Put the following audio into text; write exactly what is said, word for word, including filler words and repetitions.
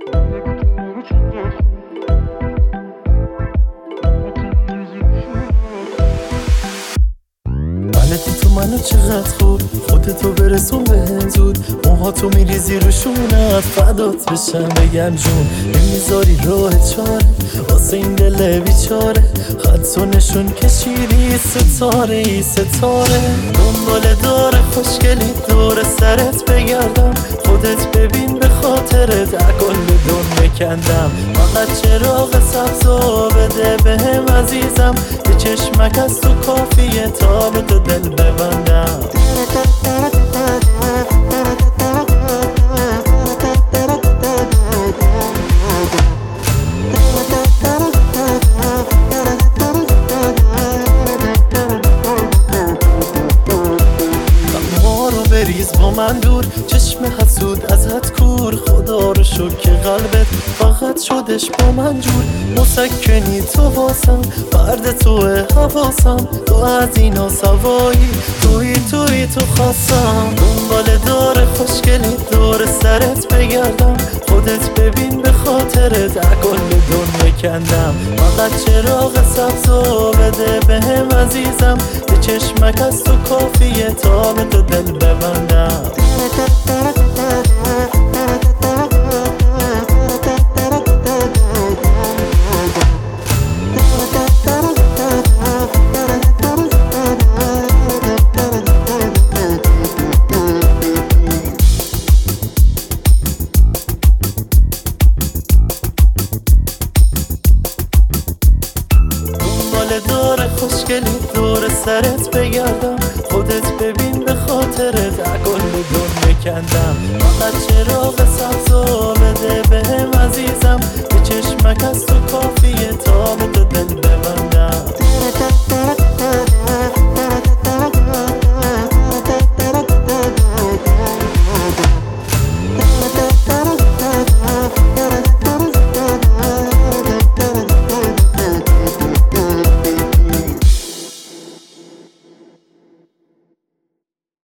غلطی تو منو چقدر خوب خودتو برسون به زود موهاتو میریزی رو شونت فدات بشم بگم جون نمیذاری راه چاره واسه این دل بیچاره خط و نشون کشیدی ستاره ای ستاره دنبال داره خوشگلی دور سرت بگردم خودت ببین به خاطرت اکل دون بکندم فقط چراغ سبزو بده بهم عزیزم یه چشمک از تو کافیه تا به تو دل ببندم بریز با من دور چشم حسود ازت کور خدا رو شکر که قلبت فقط شدش با من جور مسکنی تو واسم فرد توه حواسم تو از اینا سوایی توی توی تو خواستم دنبال داره خوشگلی دور سرت بگردم خودت ببین به خاطرت اکل دون بکندم فقط چراغ سبزو بده بهم عزیزم یه چشمک از تو کافیه تا به تو دل ببندم داره خوشگلی دور سرت بگردم خودت ببین به خاطرت اکل دون بکندم فقط چراغ